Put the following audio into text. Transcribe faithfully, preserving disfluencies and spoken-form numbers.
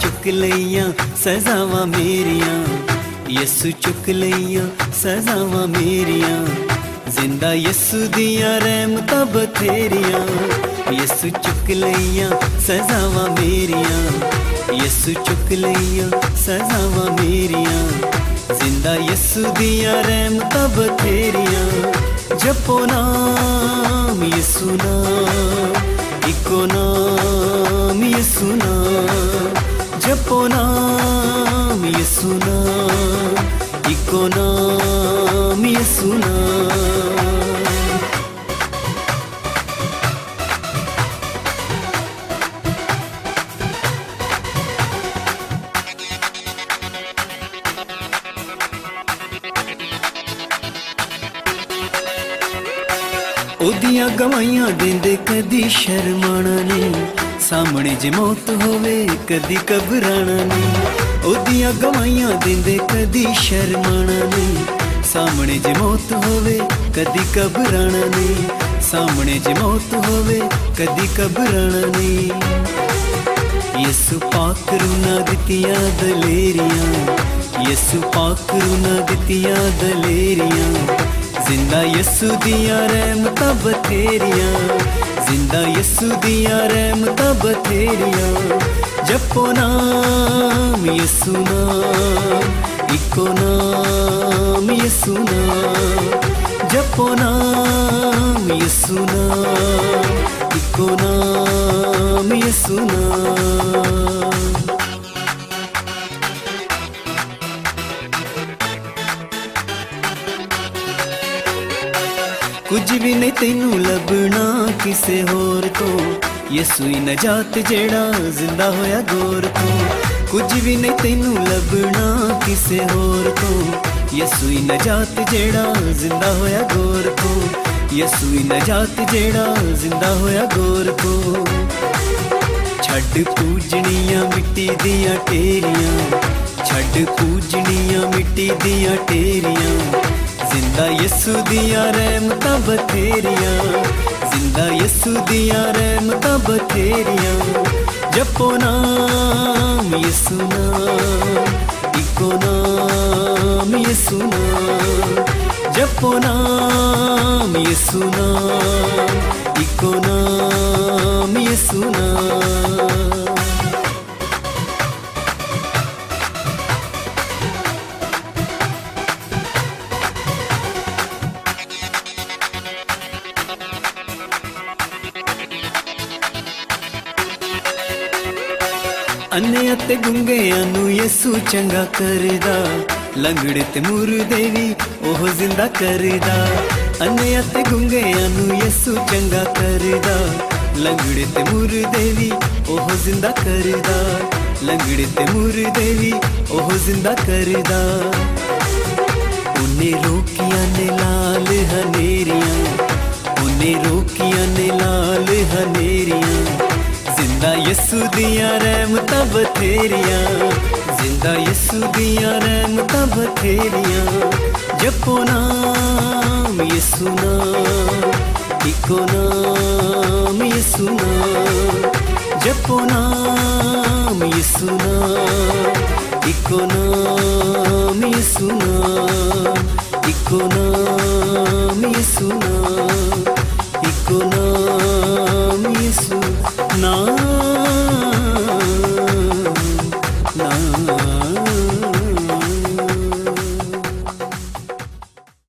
चुक लईयां सजावां मेरियां, यसु चुक लईयां सजावां मेरियां। जिंदा यसु दियां रहमतां बथेरियां, यसु चुक लईयां सजावां मेरियां, यसु चुक लईयां सजावां मेरियां। जिंदा यसु दियां रहमतां बथेरियां। जपो नाम यसु नाम, इको नाम यसु नाम। जपो नाम यसु नाम, इको नाम यसु नाम। ओदियां गवाइयां देंदे कदी शर्माना नहीं, सामने जे मौत होवे कदी घबराना नहीं। ओदियां गवाइयां देंदे कदी शर्माना नहीं, सामने जे मौत होवे कदी घबराना नहीं। सामने जे मौत होवे कदी घबराना नहीं। यसु पाक रूना दित्तियां दलेरियां, यसु पाक रूना दित्तियां दलेरियां। जिंदा यसु दियां रहमतां बथेरियां, जिंदा यसु दियां रहमतां बथेरियां। जपो नाम यसु नाम, इको नाम यसु नाम। जपो नाम यसु नाम, इको नाम यसु नाम। कुछ भी नहीं तेनू लभना किसे होर तो, यसु ही नजात जेड़ा जिंदा होया गोर तो। कुछ भी नहीं तेनू लभना किसे होर तो, यसु ही नजात जेड़ा जिंदा होया गोर तो। यसु ही नजात जेड़ा जिंदा होया गोर तो। छड़ पूजनियां मिट्टी दियां टेरियां, छड़ पूजनियां मिट्टी दियां टेरियां। जिंदा यसु दियां रहमतां बथेरियां, जिंदा यसु दियां रहमतां बथेरियां। जपो नाम यसु नाम, इको नाम यसु नाम। जपो नाम यसु नाम, इको नाम यसु नाम। अन्ने अते गुंगेयां नू यसु चंगा करदा, लंगड़े ते मुर्दे वी ओह जिंदा करदा। अन्ने अते गुंगेयां नू यसु चंगा करदा, लंगड़े ते मुर्दे वी ओह जिंदा करदा। लंगड़े ते मुर्दे वी ओह जिंदा करदा। उन्हें रोकियां ने लाल हनेरियां, उन्हें रोकियां ने लाल हनेरियां। जिंदा यसु दियां रहमतां बथेरियां, जिंदा यसु दियां रहमतां बथेरियां। जपो नाम यसु नाम, इको नाम यसु नाम। जपो नाम यसु नाम, इको नाम यसु नाम। इको नाम यसु नाम।